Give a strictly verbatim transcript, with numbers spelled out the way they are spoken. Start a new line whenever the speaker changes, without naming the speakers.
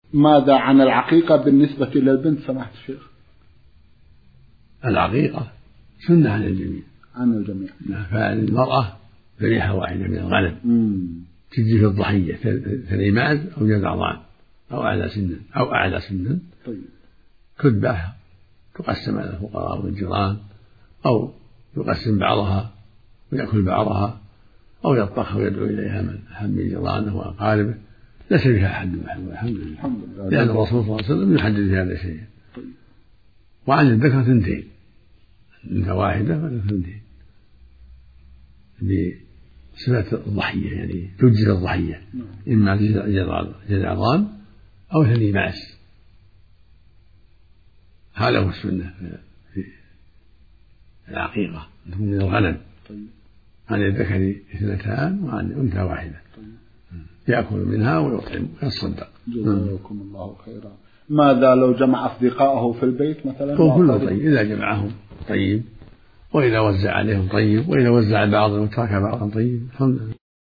ماذا عن العقيقة بالنسبة للبنت سماحة الشيخ؟
العقيقة سنة عن الجميع
عن الجميع.
فالمرأة ذبيحة واحدة من الغنم تجزي في الضحية ثني معز أو جذع ضان أو أعلى سنا أو أعلى سنا.
طيب.
تذبح تقسم على الفقراء والجيران أو يقسم بعضها ويأكل بعضها أو يطبخ ويدعو إليها من أحب جيرانه وأقاربه. ليس بها حد محدود الحمد لله، لأن الرسول صلى الله عليه وسلم يحدد في هذا الشيء. وعن الذكر ثنتين، أنثى واحدة ولا ثنتين بصفة الضحية، يعني تجزي الضحية إما جذع ضان أو ثني معز. هذا هو السنة في العقيقة من الغنم. عن الذكر اثنتان وعن الأنثى واحدة يأكل منها ويطعم ويتصدق.
جزاكم الله خيرا. ماذا لو جمع أصدقائه في البيت مثلا؟
كله طيب، إذا جمعهم طيب، وإذا وزع عليهم طيب، وإذا وزع بعضهم وترك بعضهم طيب. الحمد لله.